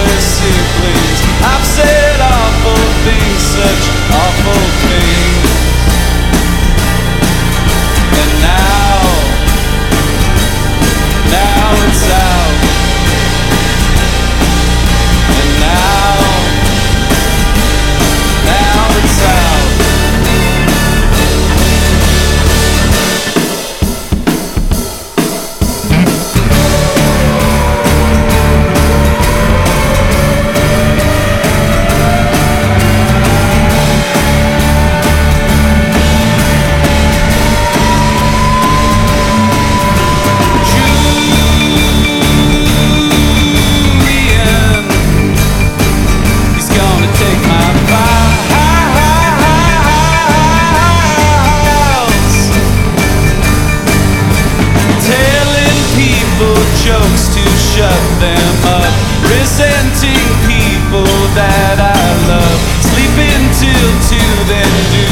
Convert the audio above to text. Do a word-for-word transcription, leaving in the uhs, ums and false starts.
her siblings. I've said awful things, such awful things. And now, now it's out. And now, now it's out. Jokes to shut them up, resenting people that I love, sleeping till two, then do